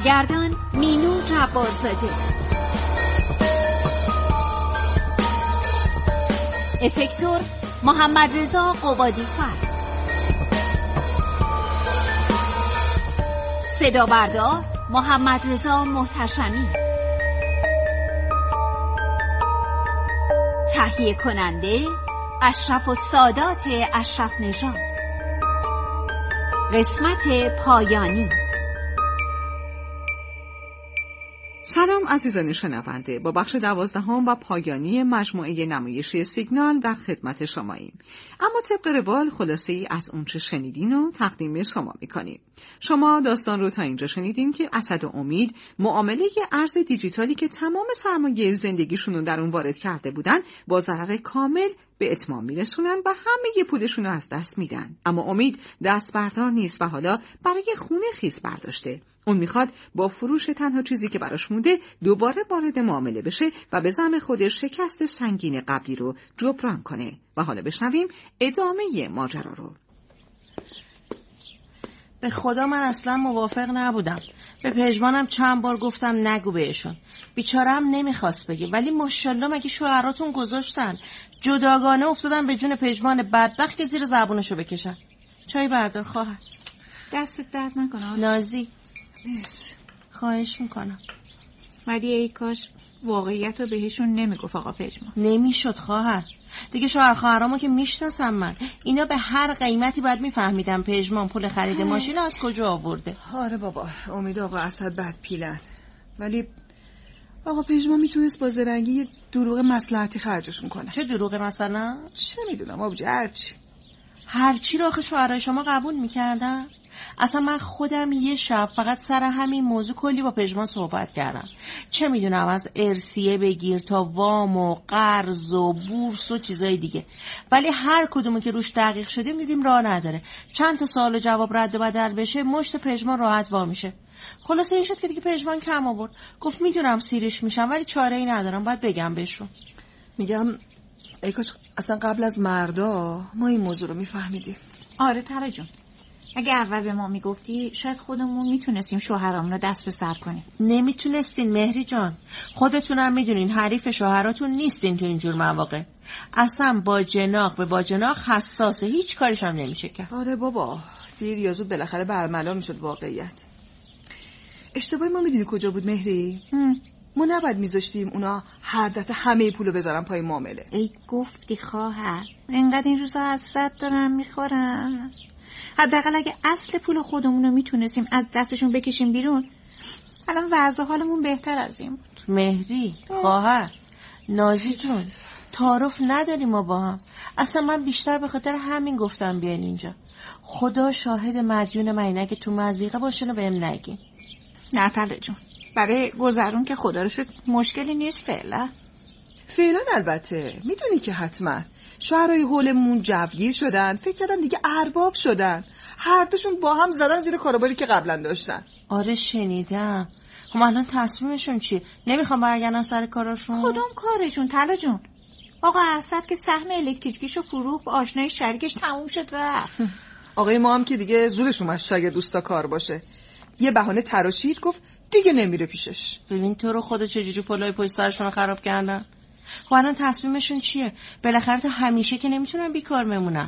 گردان مینو جبارزاده، افکتور محمد رضا قبادی‌فر، صدا بردار محمد رضا محتشمی، تهیه کننده اشرف السادات اشرف نژاد. قسمت پایانی. سلام عزیزان شنونده، با بخش 12 و پایانی مجموعه نمایشی سیگنال در خدمت شماییم. اما طبق روال خلاصه ای از اون چه شنیدین و تقدیم شما میکنیم. شما داستان رو تا اینجا شنیدین که اسد و امید معامله ارز دیجیتالی که تمام سرمایه زندگیشون رو در اون وارد کرده بودن با ضرر کامل به اتمام میرسونن و همه پولشون رو از دست میدن. اما امید دست بردار نیست و حالا برای خونه خیز برداشته. اون میخواد با فروش تنها چیزی که براش مونده دوباره وارد معامله بشه و به زعم خودش شکست سنگین قبلی رو جبران کنه. و حالا بشنویم ادامه ماجرا رو. به خدا من اصلا موافق نبودم. به پژمانم چند بار گفتم نگو بهشون. بیچاره‌ام نمیخواست بگه، ولی ماشاءالله مگه شوهراتون گذاشتن. جداگانه افتادن به جون پژمان بدبخت که زیر زبونشو بکشن. چای بردار خواهر. دستت درد نکنه نازی. مرسی. خواهش میکنم. ولی ای کاش واقعیت رو بهشون نمیگفت آقا پژمان. نمیشد خواهر. دیگه شوهر خواهرامو که میشناسم من. اینا به هر قیمتی باید میفهمیدن پژمان پول خرید ماشین از کجا آورده. آره بابا، امید آقا اسد بد پیلن. ولی آقا پژمان میتونست با زرنگی یه دروغ مصلحتی خرجشون کنه. چه دروغ مثلا؟ چه میدونم آبجی، هرچی رو آخه شوهرای شما قبول میکردن؟ اصلا من خودم یه شب فقط سر همین موضوع کلی با پژمان صحبت کردم. چه میدونم از ارثیه بگیر تا وام و قرض و بورس و چیزای دیگه، ولی هر کدومی که روش دقیق شدیم دیدیم راه نداره. چند تا سوال و جواب رد و بدل بشه مشت پژمان راحت وا میشه. خلاصه این شد که دیگه پژمان کم آورد. گفت میدونم سیرش میشم ولی چاره ای ندارم، باید بگم بهشون. میگم ای کاش اصلا قبل از مردا ما این موضوع رو میفهمیدیم. آره تره جون، اگه اول به ما میگفتی شاید خودمون میتونستیم شوهرامون رو دست به سر کنیم. نمیتونستین مهری جان، خودتونم میدونین حریف شوهراتون نیستین تو اینجور مواقع. اصلا با جناق به با جناق حساسه، هیچ کارش هم نمیشه کرد. آره بابا، دیر یا زود بالاخره برملا میشد واقعیت. اشتباهی ما میدونی کجا بود مهری؟ ما نباید میذاشتیم اونا هر دفعه همه پولو بذارن پای معامله. ای گفتی خواهر، اینقدر این روزا حسرت دارم میخورم. حداقل اگه اصل پول خودمون رو میتونستیم از دستشون بکشیم بیرون، الان وضع حالمون بهتر از این بود. مهری خواهر، نازی جون، تعارف نداریم ما با هم. اصلا من بیشتر به خاطر همین گفتم بیاین اینجا. خدا شاهد مدیون من، اگه تو مضیقه باشن و بهم نگین. نه تله جون، برای گذرون که خدا رو شد مشکلی نیست فعلا. فعلا البته میدونی که حتما شوهرای حولمون جوگیر شدن، فکر کردن دیگه ارباب شدن، هر دوشون با هم زدن زیر کاروباری که قبلا داشتن. آره شنیدم. خب الان تصمیمشون چیه؟ نمیخوام برگردن سر کاراشون؟ کدوم کارشون تلا جون؟ آقا اسد که سهم الکتریکیشو فروخت، آشنای شریکش تموم شد رفت. آقای ما هم که دیگه زورش اومد شاید دوستا کار باشه، یه بهانه تراشید گفت دیگه نمیره پیشش. ببین تو رو خدا چجوری پلای پشت سرشون خراب کردن. خب الان تصمیمشون چیه؟ بالاخره تا همیشه که نمیتونن بیکار بمونن.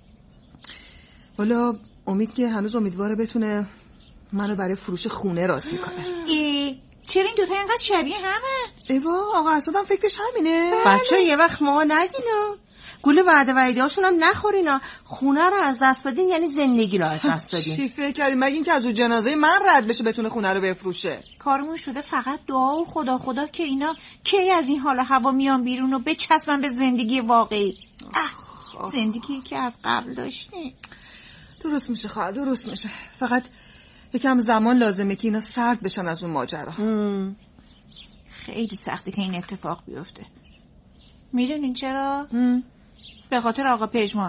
والا امید که هنوز امیدواره بتونه منو برای فروش خونه راضی کنه. چرا این دوتا اینقدر شبیه همه؟ ایوا آقا اسدم فکرش همینه. بچه یه وقت ما ندینا گول وعده وعیده‌هاشون هم نخورینا. خونه رو از دست بدین یعنی زندگی رو از دست بدین. چی فکر کردی مگه این که از اون جنازه من رد بشه بتونه خونه رو بفروشه؟ کارمون شده فقط دعا و خدا که اینا کی از این حال هوا میان بیرون و بچسبن به زندگی واقعی. زندگی که از قبل داشتیم. درست میشه خواهر، درست میشه. فقط یکم زمان لازمه که اینا سرد بشن از اون ماجرا. خیلی سخته که این اتفاق بیفته. میدونین چرا؟ به خاطر آقا پژمان.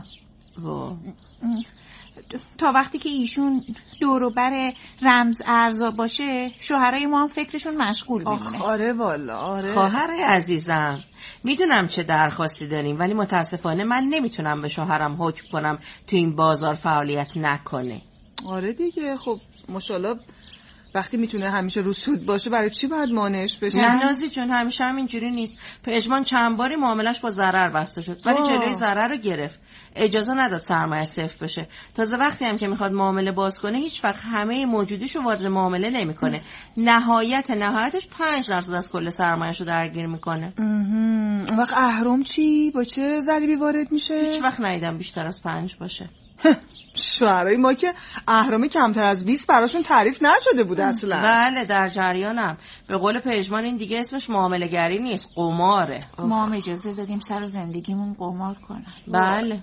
تا وقتی که ایشون دوروبر رمز ارزا باشه شوهرای ما هم فکرشون مشغول میمونه. آره والا آره. خواهر عزیزم میدونم چه درخواستی داریم، ولی متاسفانه من نمیتونم به شوهرم حکم کنم تو این بازار فعالیت نکنه. آره دیگه، خب ماشاءالله وقتی میتونه همیشه رو سود باشه برای چی باید مانعش بشه؟ نه نازی جون همیشه هم اینجوری نیست. پژمان چند باری معاملش با ضرر بسته شد ولی جلوی ضرر رو گرفت. اجازه نداد سرمایه صفر بشه. تازه وقتی هم که میخواد معامله باز کنه هیچ وقت همه موجودیشو وارد معامله نمیکنه. نهایتش 5% از کل سرمایه‌شو درگیر میکنه. اون وقت اهرم چی؟ با چه ضریبی وارد میشه؟ هیچ وقت ندیدم بیشتر از 5 باشه. شوهرای ما که اهرم کمتر از 20 براشون تعریف نشده بود اصلا. بله در جریانم. به قول پژمان این دیگه اسمش معامله گری نیست، قماره. ما هم اجازه دادیم سر زندگیمون قمار کنن. بله.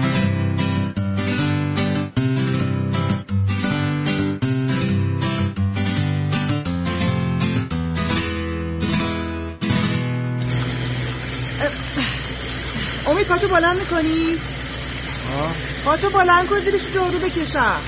امید پاتو بلند میکنی؟ پاتو بلند کن زیرش جارو بکشم.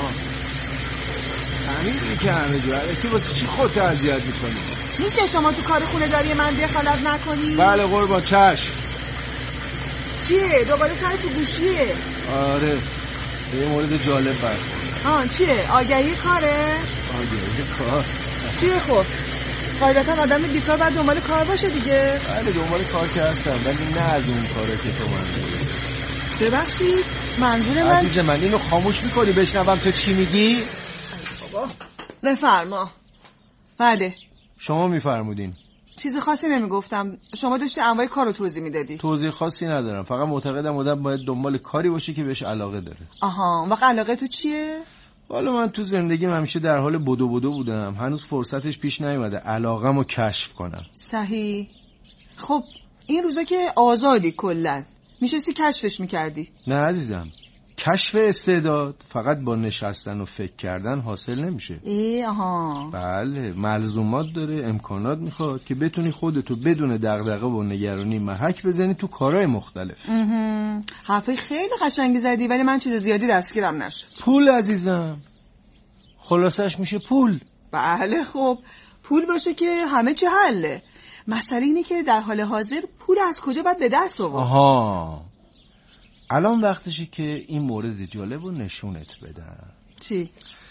همین که همه جا الکی واسه چی خودت اذیت میکنی؟ میشه شما تو کار خونه داری من دخالت نکنی؟ بله قربان چشم. چیه؟ دوباره سر تو گوشیه؟ آره به یه مورد جالب برخورد. چیه؟ آگهی کاره؟ آگهی کار؟ چیه خب؟ قاعدتا آدم بیکار باید دنبال کار باشه دیگه. بله دنبال کار که هستم ولی نه از اون کاره که تو منظوری. ببخشید منظور من عزیز من اینو خاموش میکنی بشنوم تو چی میگی؟ بابا بفرما. بله شما میفرمودین. چیز خاصی نمیگفتم، شما داشتی انواع کارو توضیح میدادی. توضیح خاصی ندارم، فقط معتقدم آدم باید دنبال کاری باشه که بهش علاقه داره. آها وقت علاقه تو چیه؟ والا من تو زندگیم همیشه در حال بدو بودم، هنوز فرصتش پیش نیومده علاقه‌مو کشف کنم. صحیح. خب این روزا که آزادی کلن میشستی کشفش میکردی؟ نه عزیزم، کشف استعداد فقط با نشستن و فکر کردن حاصل نمیشه. آها بله ملزومات داره، امکانات میخواد که بتونی خودتو بدون دغدغه و نگرانی محک بزنی تو کارهای مختلف. حرفای خیلی قشنگی زدی ولی من چیز زیادی دستگیرم نشد. پول عزیزم، خلاصش میشه پول. بله خب پول باشه که همه چی حله. مسئله اینه که در حال حاضر پول از کجا باید به دست آورد. آها الان وقتشه که این مورد جالب رو نشونت بدم. چی؟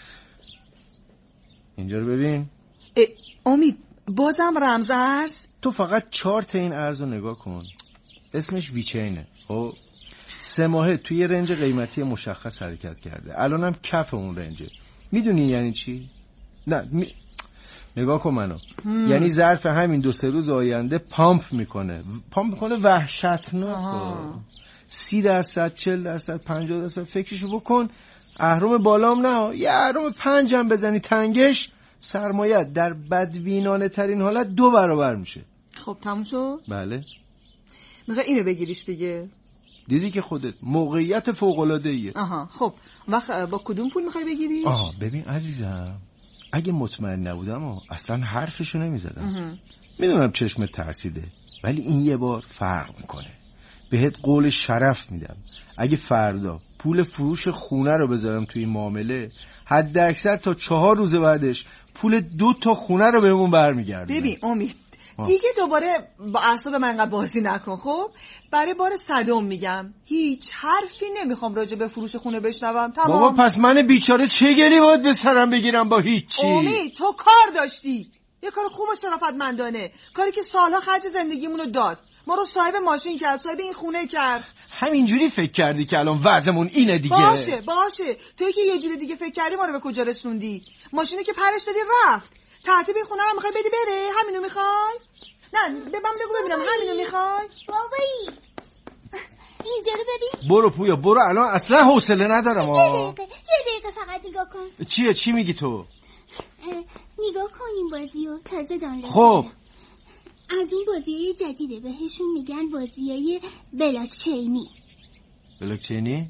اینجا رو ببین. امید بازم رمز ارز؟ تو فقط 4 تا این ارز رو نگاه کن. اسمش ویچینه. خب 3 ماهه توی رنج قیمتی مشخص حرکت کرده، الانم کف اون رنجه. میدونی یعنی چی؟ نه نگاه کن منو. یعنی ظرف همین 2-3 روز آینده پامپ میکنه وحشتناک. 30%، 40%، 50% فکرشو بکن. اهرم بالام نه، یه اهرم 5 هم بزنی تنگش، سرمایه در بدبینانه ترین حالت 2 برابر میشه. خب تموم شد؟ بله. میخوای اینو بگیریش دیگه؟ دیدی که خودت موقعیت فوق‌العاده‌ایه. آها خب وقت با کدوم پول میخوای بگیریش؟ ببین عزیزم، اگه مطمئن نبودم اصلا حرفشو نمیزدم. میدونم چشمت ترسیده ولی این یه بار فرق میکنه. بهت قول شرف میدم اگه فردا پول فروش خونه رو بذارم توی این معامله، حد اکثر تا 4 روز بعدش پول 2 تا خونه رو بهمون برمیگردونم. ببین امید دیگه دوباره با اعصاب من انقدر بازی نکن. خب برای بار 100 میگم هیچ حرفی نمیخوام راجع به فروش خونه بشنوم. تمام. بابا پس من بیچاره چه گلی باید به سرم بگیرم با هیچی؟ امید تو کار داشتی، یه کار خوب و شرافتمندانه، کاری که سالها خرج زندگیمونو داد، ما رو صاحب ماشین کرد، صاحب این خونه کرد. همینجوری فکر کردی که الان وضعمون اینه دیگه؟ باشه توی که یه جوری دیگه فکر کردی ما رو به کجا رسوندی. ماشینی که پرش دادی رفت، ترتیب این خونه رو میخوای بدی بره؟ همینو میخوای؟ نه به من بگو ببینم همینو میخوای؟ بابایی اینجا رو ببین. برو پویا برو، الان اصلا حوصله ندارم. یه دقیقه فقط نگاه کن. چی میگی تو؟ نگاه کن این بازیو تازه دانلود. خب از اون بازیای جدیده، بهشون میگن بازیای بلاکچینی. بلاکچینی؟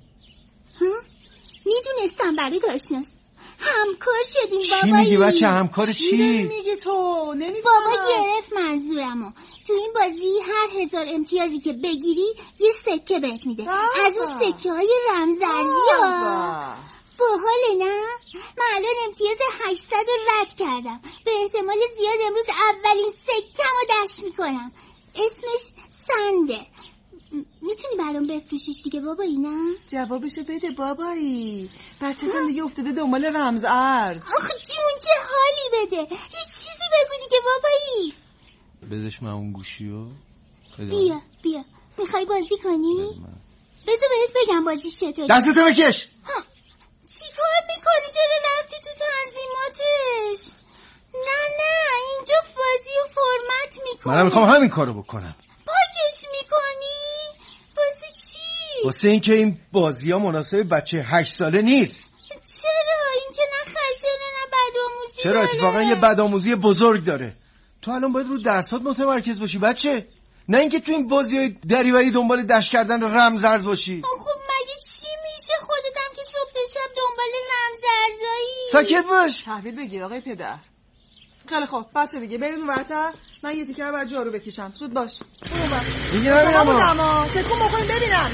میدونستم برات آشناست. همکار شدیم بابایی. چی میگی بچه؟ همکار چی؟ میگی تو؟ بابا گرفت منظورمو. تو این بازی هر 1000 امتیازی که بگیری یه سکه بهت میده. از اون سکه های رمزارزی ها. باحاله نه؟ من الان امتیاز 800 رو رد کردم. به احتمال زیاد امروز اولین سکه‌مو دست میکنم. اسمش سنده. میتونی برام بفروشیش دیگه بابایی نه؟ جوابشو بده بابایی. بچه‌تون دیگه افتاده دنبال رمز ارز. آخه جون چه حالی بده. یه چیزی بگو دیگه بابایی. بدش من اون گوشیو. بیا میخوای بازی کنی؟ بذار بهت بگم بازی چطوری. دستتو بکش. چی کار میکنی؟ چرا رفتی تو تنظیماتش؟ نه اینجا بازی و فرمت میکنی. منم میخوام همین کارو بکنم. پاکش میکنی؟ واسه چی؟ واسه اینکه این بازی ها مناسب بچه 8 ساله نیست. چرا؟ اینکه نه خشنه نه بدآموزی چرا؟ داره. اتفاقا یه بدآموزی بزرگ داره. تو الان باید رو درسات متمرکز باشی بچه، نه اینکه تو این بازی‌های دریوری دنبال دش کردن و رمزارز باشی. خب مگه چی میشه؟ خودتم که صبح تا شب دنبال رمزارزایی. ساکت باش. تحویل بگیر آقای پدر. خیلی خوب بس دیگه، بریم اونورتر. من یه تیکه بعد جارو بکشم. زود باش. دیگه نمیام. تکون بخوریم ببینم.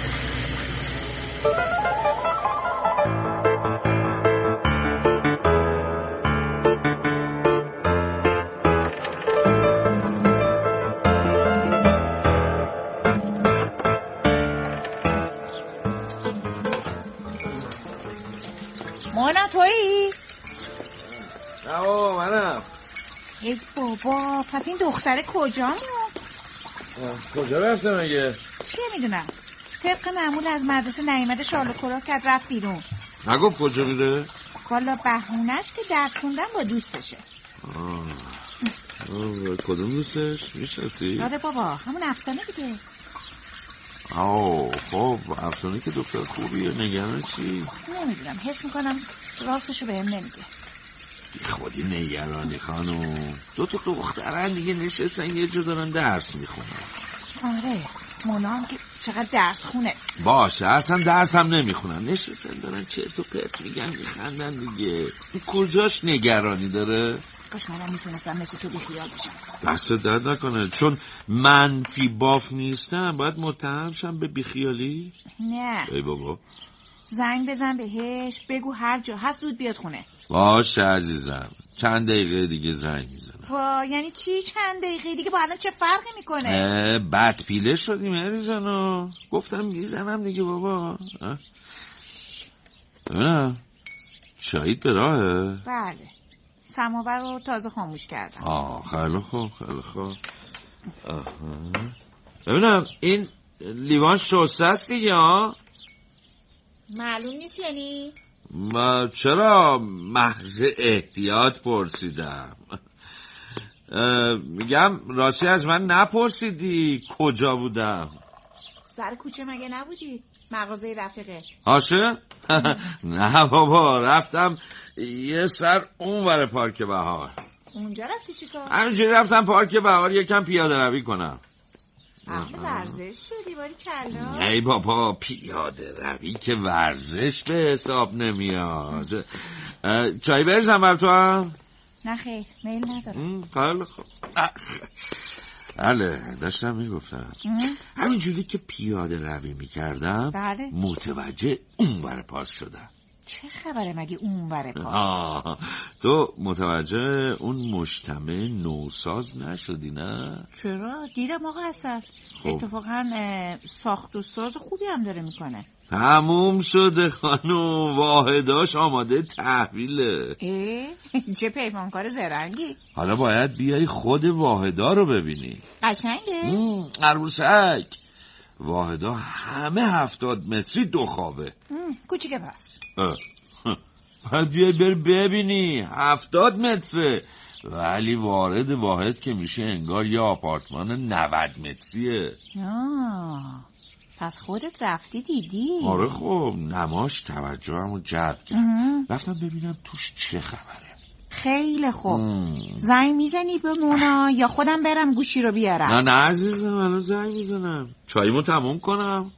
مونا تویی؟ نه بابا منم. ای بابا پس این دختره کجا میاد؟ کجا رفته مگه؟ چیه میدونم. طبق معمول از مدرسه نیامده شال و کلاه کرد رفت بیرون. نگفت کجا میره؟ والا بهونه‌اش که درس خوندن با دوستشه. کدوم دوستش؟ میشناسی؟ آره بابا همون افسانه دیگه. خب افسانه که دختر خوبیه. نگران چی؟ نمیدونم حس میکنم راستشو بهم نمیگه. خودی نگرانی خانم. 2 تا دخترن دیگه نشستن یه جا دارن درس میخونن. آره مونا هم که چقدر درس خونه. باشه اصلا درس هم نمیخونن، نشستن دارن چرت و پرت میگن میخندن دیگه. کجاش نگرانی داره؟ کاش منم میتونستم مثل تو بیخیال بشم. دست درد نکنه. چون منفی باف نیستم باید متهم شم به بیخیالی؟ نه ای بابا زنگ بزن بهش بگو هر جا هست زود بیاد خونه. باشه عزیزم، چند دقیقه دیگه زنگ میزنم. یعنی چی چند دقیقه دیگه؟ با الان چه فرقی میکنه؟ بد پیله شدیم هری جانو. گفتم میزنم دیگه بابا. ببینم شاید به راهه. بله سماور رو تازه خاموش کردم. خیلی خوب خیلی خوب. ببینم این لیوان شسته است دیگه ها؟ معلوم نیست یعنی؟ چرا محض احتیاط پرسیدم. میگم راستی از من نپرسیدی کجا بودم؟ سر کوچه مگه نبودی؟ مغازه رفیقت. آشه؟ نه بابا رفتم یه سر اونور پارک بهار. اونجا رفتی چیکار؟ همینجوری رفتم پارک بهار یکم پیاده روی کنم. اهل ورزش شدی باری کلا. ای بابا پیاده روی که ورزش به حساب نمیاد. چای بریزم بر تو هم؟ نه خیر میل ندارم. خیلی خوب. بله داشتم میگفتم همینجوری که پیاده روی میکردم بله. متوجه اونور پارک شدم. چه خبره مگه اونور پارک؟ تو متوجه اون مجتمع نوساز نشدی نه؟ چرا؟ دیدم آقا حسن. اتفاقا ساخت و ساز خوبی هم داره میکنه. تموم شده خانم، واحداش آماده تحویله. چه پیمانکار زرنگی. حالا باید بیای خود واحدا رو ببینی. قشنگه؟ عروسک واحدا همه 70 متری 2 خوابه. کوچیکه پس. باید بیای ببینی 70 متره، ولی وارد واحد که میشه انگار یه آپارتمان 90 متریه. پس خودت رفتی دیدی؟ آره خب نماش توجهمو جلب کرد. رفتم ببینم توش چه خبره. خیلی خوب. زنگ میزنی به مونا یا خودم برم گوشی رو بیارم؟ نه عزیزم الان زنگ میزنم چایمو تموم کنم.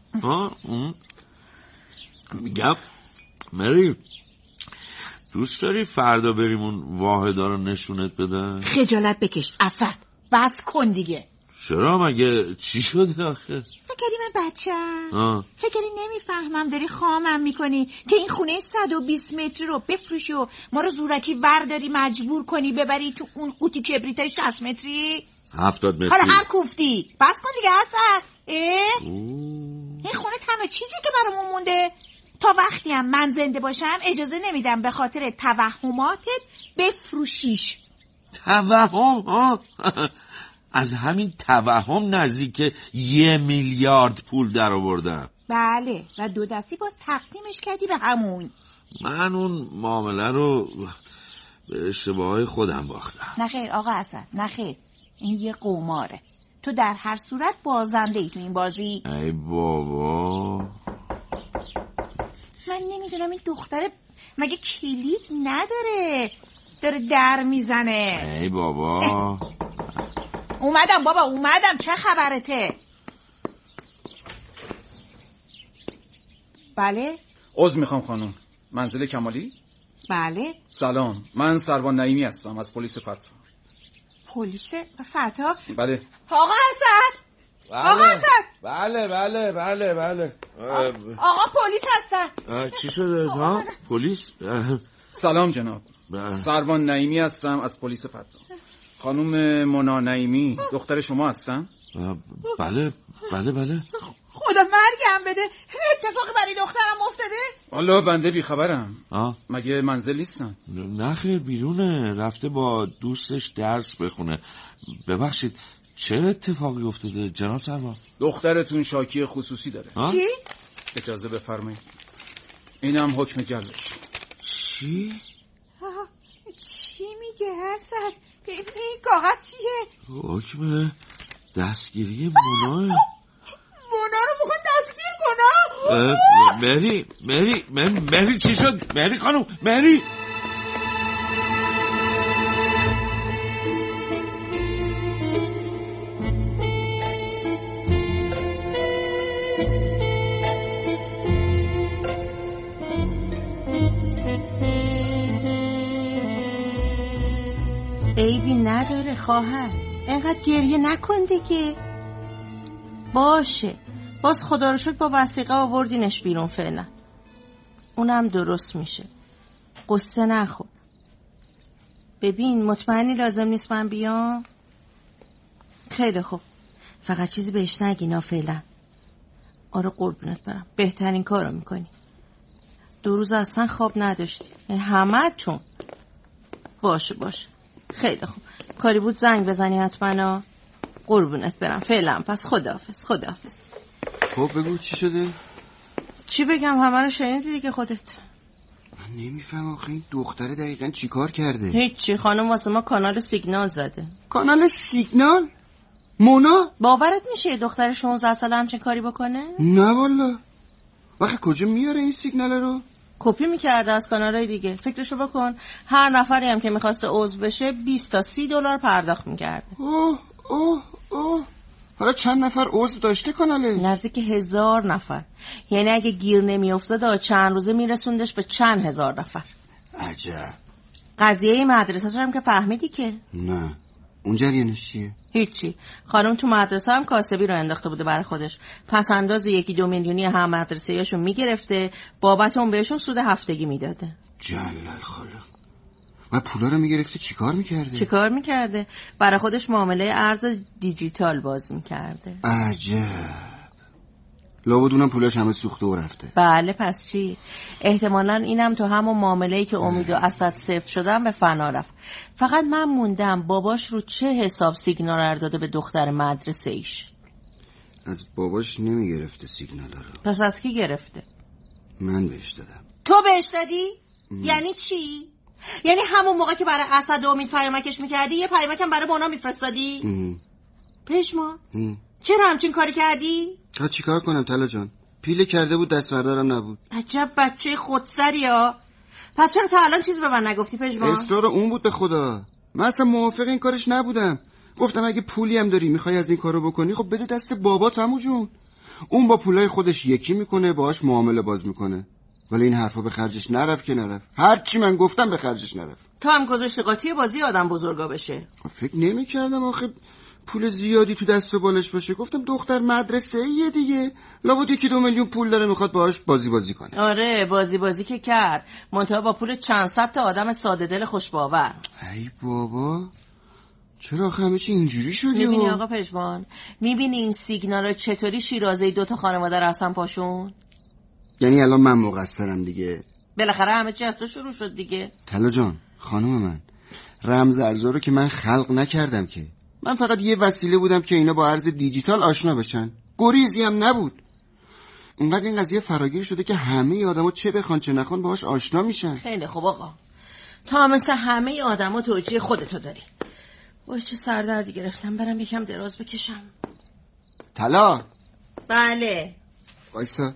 میگم مری دوست داری فردا بریم اون واحدا رو نشونت بدن؟ خجالت بکش اسد، بس کن دیگه. چرا مگه چی شده آخه؟ فکری من بچه‌ام؟ فکری نمیفهمم داری خامم میکنی که این خونه 120 متری رو بفروشی و ما رو زورکی ورداری مجبور کنی ببری تو اون قوطی کبریت 60 متری؟ 70 متری. حالا هر کوفتی بس کن دیگه اسد. این خونه تنها چیزی که برامون مونده. تا وقتی هم من زنده باشم اجازه نمیدم به خاطر توهماتت بفروشیش. توهم ها؟ از همین توهم نزدیک 1 میلیارد پول در آوردم. بله و 2 دستی باز تقدیمش کردی به همون. من اون معامله رو به اشتباههای خودم باختم. نخیر آقا حسن، نخیر، این یه قماره. تو در هر صورت بازنده ای تو این بازی. ای بابا، من نمیدونم این دختره مگه کلید نداره؟ داره در میزنه. ای بابا. اومدم بابا، اومدم. چه خبرته؟ بله؟ عذر میخوام خانم. منزل کمالی؟ بله. سلام، من سروان نعیمی هستم از پلیس فتح. پلیس فتح؟ بله. آقا حسن. آقا حسن. بله. آقا پلیس هستن. چی شده ها؟ پلیس؟ سلام جناب. سروان نعیمی هستم از پلیس فتح. خانم مونا نعیمی دختر شما هستن؟ بله. خدا مرگم بده، اتفاقی برای دخترم افتاده؟ والا بنده بیخبرم. مگه منزل نیستن؟ نه خیر، بیرونه، رفته با دوستش درس بخونه. ببخشید، چه اتفاقی افتاده جناب سروان؟ دخترتون شاکی خصوصی داره. چی؟ اجازه بفرمایید. اینم حکم جلبش. چی میگه حسن؟ این کاغذ چیه؟ حکم دستگیری موناه. مونا رو میخواد دستگیر کنم؟ مری چی شد؟ مری خانم، مری. عیبی نداره خواهر، اینقدر گریه نکن دیگه. باشه، باز خدا رو شکر با وثیقه آوردینش بیرون، فعلا اونم درست میشه. قصه نخور. ببین، مطمئنی لازم نیست من بیام؟ خیلی خوب، فقط چیزی بهش نگینا فعلا. آره قربونت برم، بهترین کارو میکنی. 2 روز اصلا خواب نداشتی همه تون. باشه خیلی خوب، کاری بود زنگ بزنی حتما. قربونت برم فعلا، پس خداحافظ. خب بگو چی شده؟ چی بگم، همه رو شنیدی دیگه خودت. من نمیفهم آخه این دختره دقیقا چی کار کرده؟ هیچی، خانم واسه ما کانال سیگنال زده. کانال سیگنال؟ مونا؟ باورت میشه یه دختر 16 ساله همچین کاری بکنه؟ نه والا. واخه کجا میاره این سیگنال رو؟ کپی میکرده از کانالای دیگه. فکرشو بکن، هر نفری هم که میخواسته عضو بشه 20 تا 30 دلار پرداخت میکرده. اوه حالا چند نفر عضو داشته کاناله؟ نزدیک 1000 نفر. یعنی اگه گیر نمیافتاد چند روزه میرسوندش به چند هزار نفر. عجب. قضیه مدرسه هم که فهمیدی که؟ نه. اون جریانش چیه؟ هیچی. خانم تو مدرسه هم کاسبی رو انداخته بوده برای خودش. پس انداز 1-2 میلیونی هم مدرسه هاشون میگرفته، بابت اون بهشون سود هفتگی میداده. جلال خالق. و پولا رو میگرفته چیکار میکرده؟ برای خودش معامله ارز دیجیتال باز میکرده. عجب. لابد اونم پولاش همه سوخته و رفته. بله، پس چی؟ احتمالاً اینم تو همون معامله‌ای که امید و اسد صفر شدن به فنا رفت. فقط من موندم باباش رو چه حساب سیگنال داده به دختر مدرسه ایش. از باباش نمیگرفته سیگنال رو. پس از کی گرفته؟ من بهش دادم. تو بهش دادی؟ یعنی چی؟ یعنی همون موقع که برای اسد و امید پیامکش میکردی یه پیامکم برای مونا میفرستادی؟ پشما چرا همچین کاری کردی؟ چیکار کنم طلا جان؟ پیله کرده بود دستوردارم نبود. عجب بچه خودسری ها. پس چرا تا الان چیزی به من نگفتی پژمان؟ اصرار اون بود به خدا. من اصلا موافق این کارش نبودم. گفتم اگه پولی هم داری میخوای از این کارو بکنی خب بده دست بابات عمو جون. اون با پولای خودش یکی میکنه، باهاش معامله باز میکنه. ولی این حرفا به خرجش نرفت که نرفت. هر چی من گفتم به خرجش نرفت. تو هم گذاشتی قاطی بازی آدم بزرگا بشه. فکر نمی‌کردم آخه پول زیادی تو دست و بالش باشه. گفتم دختر مدرسه‌ایه دیگه، لابد 1-2 میلیون پول داره میخواد باهاش بازی کنه. آره بازی که کرد، منتها با پول چند صد تا آدم ساده دل خوشباور. ای بابا، چرا همه چی اینجوری شده؟ میبینی آقا پژمان، میبینی این سیگنال چطوری شیرازه 2 خانواده رو اصلا پاشون؟ یعنی الان من مقصرم دیگه؟ بالاخره همه چی از تو شروع شد دیگه. طلا جان، خانم من، رمز ارزا رو که من خلق نکردم که. من فقط یه وسیله بودم که اینا با ارز دیجیتال آشنا بشن. گریزی هم نبود. اونقدر این قضیه فراگیر شده که همه آدما چه بخوان چه نخوان باهاش آشنا میشن. خیلی خوب آقا، تا مثل همه آدما توجیه خودتو داری. وای چه سردردی گرفتم، برم یکم دراز بکشم. طلا. بله. وایسا.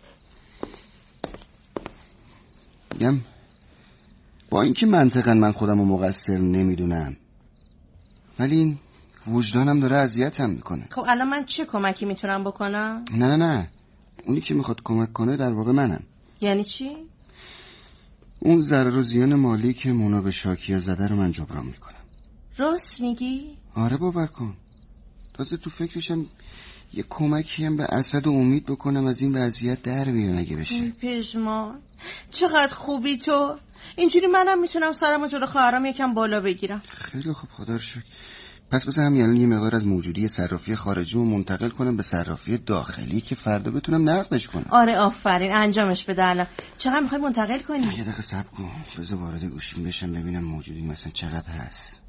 میگم با اینکه منطقاً من خودم رو مقصر نمیدونم، ولی این وجدانم داره اذیتم میکنه. خب الان من چه کمکی میتونم بکنم؟ نه اونی که میخواد کمک کنه در واقع منم. یعنی چی؟ اون ضرر و زیان مالی که مونا به شاکیا زده رو من جبران میکنم. راست میگی؟ آره باور کن. تازه تو فکرشم یه کمکی هم به اسد و امید بکنم از این وضعیت در بیان اگه بشه. پژمان چقدر خوبی تو. اینجوری منم میتونم سرمو جلو خواهرام یکم بالا بگیرم. خیلی خوب، خدا رو شکر. پس بذار همین الان یه مقدار از موجودی صرافی خارجی رو منتقل کنم به صرافی داخلی که فردا بتونم نقدش کنم. آره آفرین، انجامش بده. الان چقدر میخوای منتقل کنی؟ یه دقیقه صبر کن، بذار وارد گوشیم بشم ببینم موجودی مثلا چقدر هست.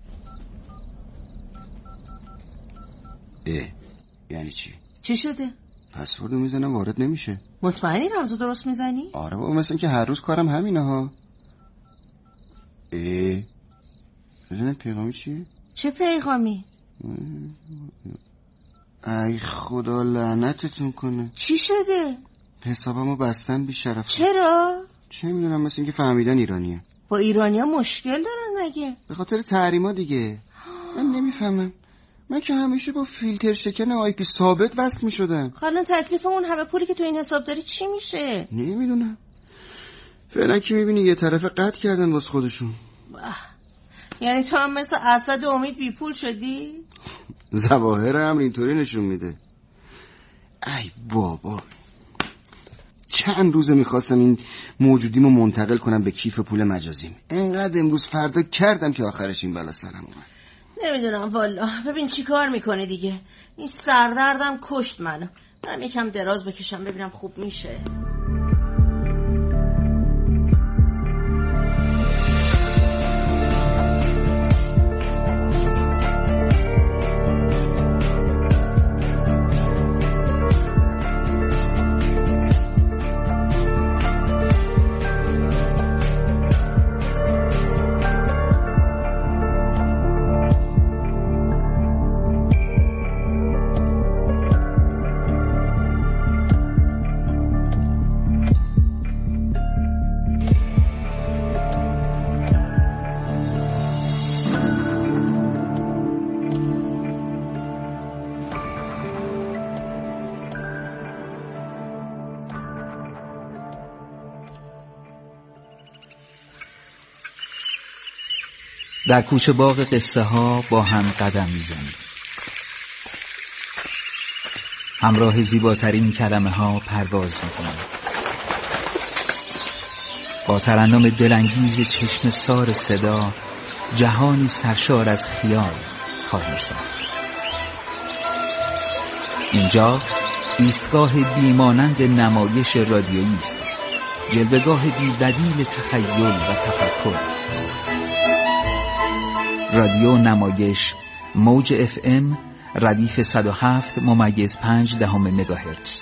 یعنی چی شده؟ پسورد رو میزنم وارد نمیشه. مطمئنی رمزو درست میزنی؟ آره بابا، مثلا که هر روز کارم همینه ها. بزنم پیغامی چیه؟ چه پیغامی؟ ای خدا لعنتتون کنه. چی شده؟ حسابمو بستن بی شرف. چرا؟ چه میدونم، مثلا که فهمیدن ایرانیه. با ایرانیا مشکل دارن مگه؟ به خاطر تحریما دیگه. من نمیفهمم، من که همیشه با فیلتر شکن آی پی ثابت وصل میشدم. حالا تکلیف اون همه پولی که تو این حساب داری چی میشه؟ نمیدونم. فعلا که میبینی یه طرف قطع کردن واسه خودشون. یعنی تو هم مثل اسد و امید بی پول شدی؟ ظواهر امر اینطوری نشون میده. ای بابا، چند روزه میخواستم این موجودیمو منتقل کنم به کیف پول مجازیم. اینقدر امروز فردا کردم که آخرش این بلا سرم اومد. نمیدونم والا. ببین چی کار میکنه دیگه. این سردردم کشت منو. برم یکم دراز بکشم ببینم خوب میشه. در کوچه باغ قصه ها با هم قدم میزنیم. همراه زیباترین کلمه ها پرواز میکنیم. با ترنم دلانگیز چشم سار صدا جهانی سرشار از خیال خواهیم ساخت. اینجا ایستگاه بیمانند نمایش رادیویی است، جلوه‌گاه بی‌بدیل تخیل و تفکر. رادیو نمایش موج FM ردیف 107.5 مگاهرتز.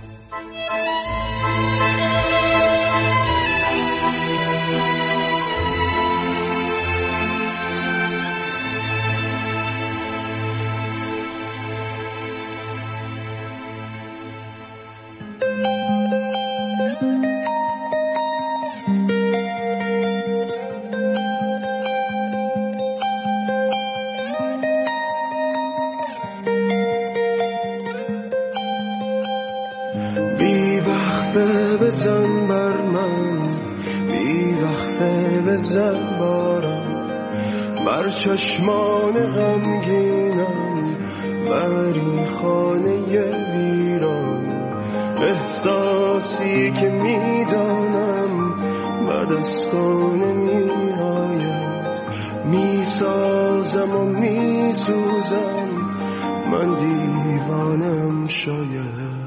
بزن بر من، بی وقته بزن بارم، بر چشمان غمگینم، بر این خانه ویران. احساسی که میدانم بعد از تو نمی‌آید، میسازم و میسوزم، من دیوانم شاید.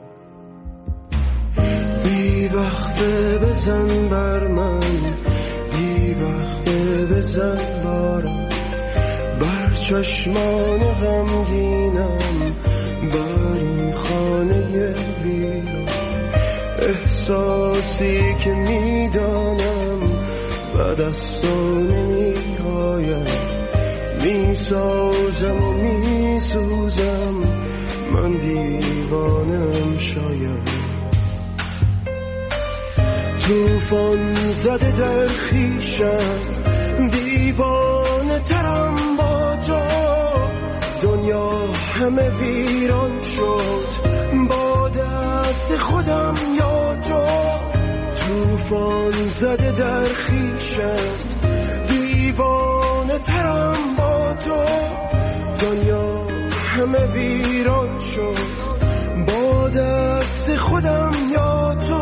بی وقته بزن بر من، بی وقته بزن بارم، بر چشمان غمگینم، بر این خانه بیرون. احساسی که میدانم بعد از تو نمی‌آید، میسازم و میسوزم، من دیوانم شاید. توفان زده در خیشم، دیوانه ترم با تو، دنیا همه ویران شد با دست خودم یا تو. توفان زده در خیشم، دیوانه ترم با تو، دنیا همه ویران شد با دست خودم یا تو.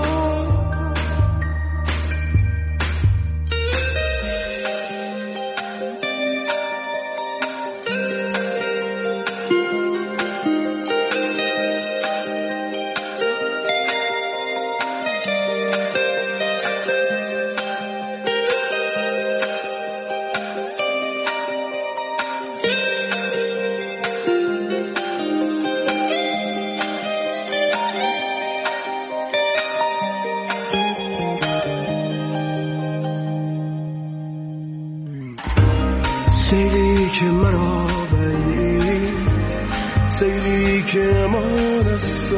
سیلی که مرا برید، سیلی که امان است،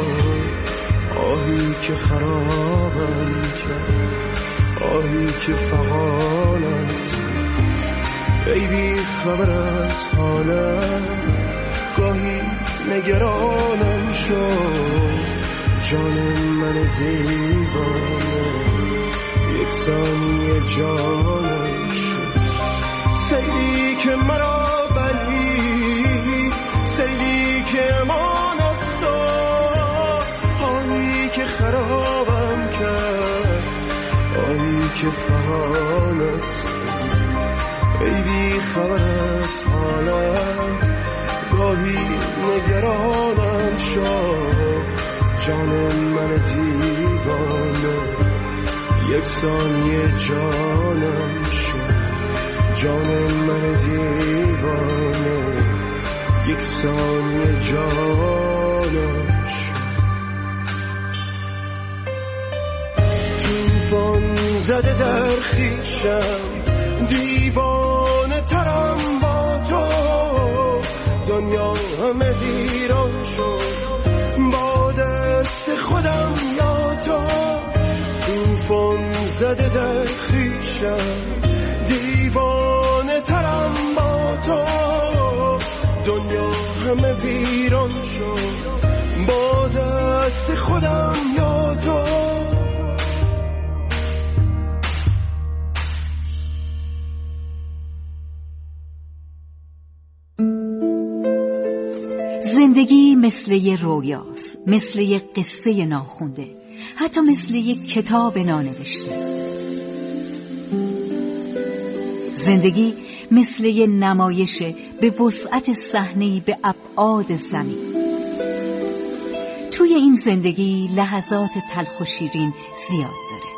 آهی که خرابم کرد، آهی که فغان است. ای بی خبر از حالم، گاهی نگرانم شد، جان من دیوانه یک ثانیه جانم شد. سیلی که مرا بلید، سیلی که امان است، آهی که خرابم کرد، آهی که فغان است. ای بی خبر از حالم، گاهی نگرانم شد، جان من دیوانه یک ثانیه جانم شد، جان من دیوانه یک ثانیه جانم شد. توفان زده در خیشم، دیوانه ترم با تو، دنیا همه ویران شد با دست خودم یا تو. توفان زده در خیشم، دیوانه ترم با تو، دنیا همه ویران شد با دست خودم یا تو. زندگی مثل یه رویاست، مثل یه قصه ناخونده، حتی مثل یه کتاب نانوشته. زندگی مثل یه نمایشه به وسعت صحنه‌ای به ابعاد زمین. توی این زندگی لحظات تلخ و شیرین زیاد داره.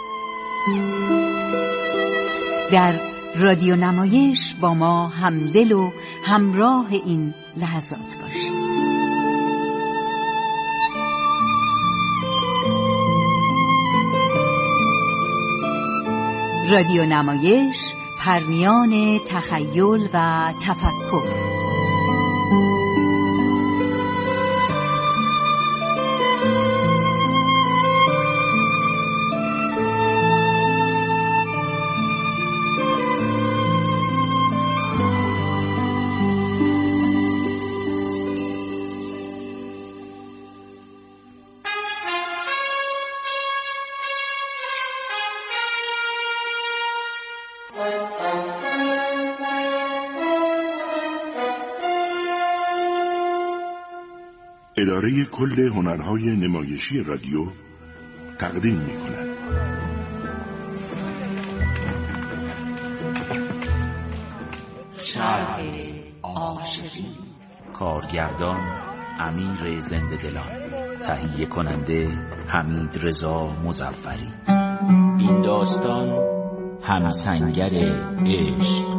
در رادیو نمایش با ما همدل و همراه این لحظات باشید. رادیو نمایش، پرنیان تخیل و تفکر. اداره کل هنرهای نمایشی رادیو تقدیم می‌کند. شرح عاشقی. کارگردان امیر زنده دلان. تهیه کننده حمید رضا مظفری. این داستان همسنگر عشق